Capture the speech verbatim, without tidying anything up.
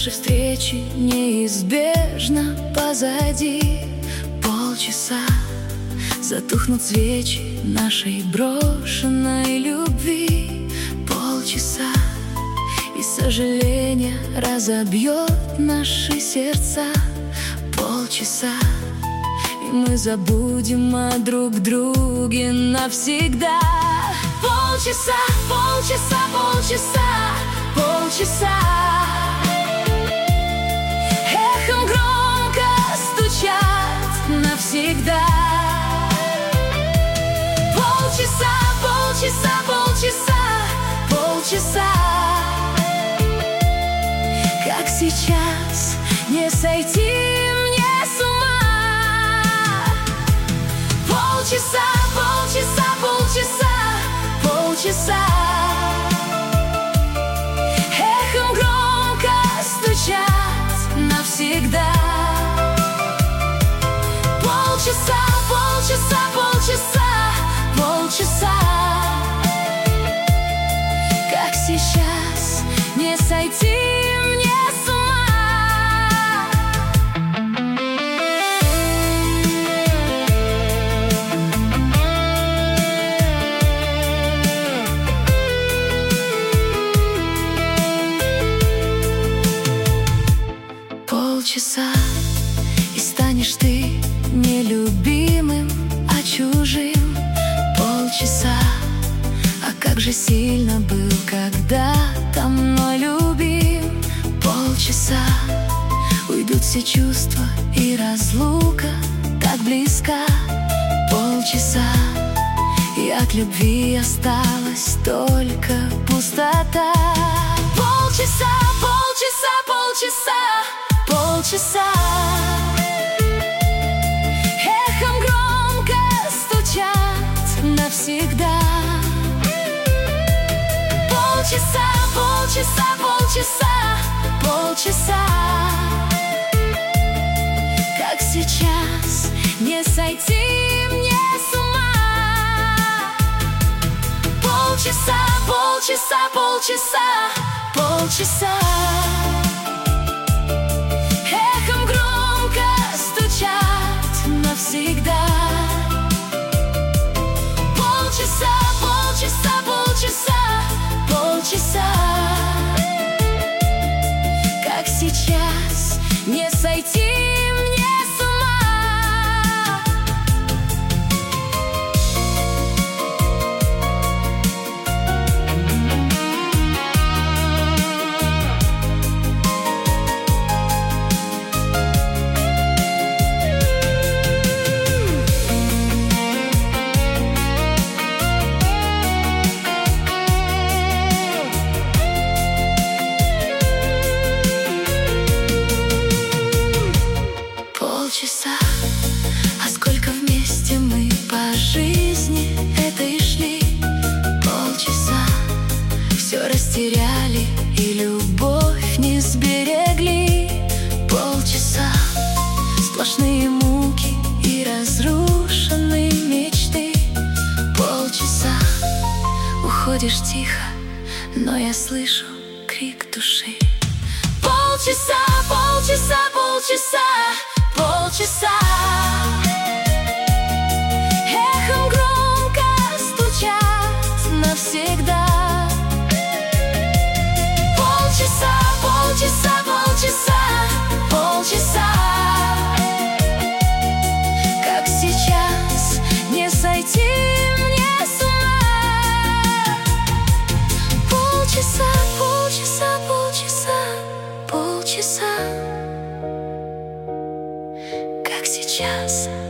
Наши встречи неизбежно позади. Полчаса затухнут свечи нашей брошенной любви. Полчаса, и сожаление разобьет наши сердца. Полчаса, и мы забудем о друг друге навсегда. Полчаса, полчаса, полчаса, полчаса эхом громко стучат навсегда. Полчаса, полчаса, полчаса, полчаса, как сейчас не сойти мне с ума. Полчаса, полчаса, полчаса, полчаса эхом громко стучат навсегда. Полчаса, полчаса, полчаса, полчаса, как сейчас не сойти мне с ума. Полчаса, и станешь ты нелюбимым, а чужим. Полчаса, а как же сильно был когда-то мной любим. Полчаса, уйдут все чувства, и разлука так близка. Полчаса, и от любви осталась только пустота. Полчаса, полчаса, полчаса, полчаса эхом громко стучат навсегда. Полчаса, полчаса, полчаса, полчаса, как сейчас не сойти мне с ума. Полчаса, полчаса, полчаса, полчаса эхом громко стучат навсегда. Полчаса, полчаса, полчаса, полчаса, как сейчас не сойти мне с ума. Полчаса, а сколько вместе мы по жизни этой шли. Полчаса, все растеряли и любовь не сберегли. Полчаса, сплошные муки и разрушенные мечты. Полчаса, уходишь тихо, но я слышу крик души. Полчаса, полчаса, полчаса, полчаса эхом громко стучат навсегда. Полчаса, полчаса, полчаса, полчаса, как сейчас не сойти мне с ума. Полчаса, полчаса, полчаса, полчаса, как сейчас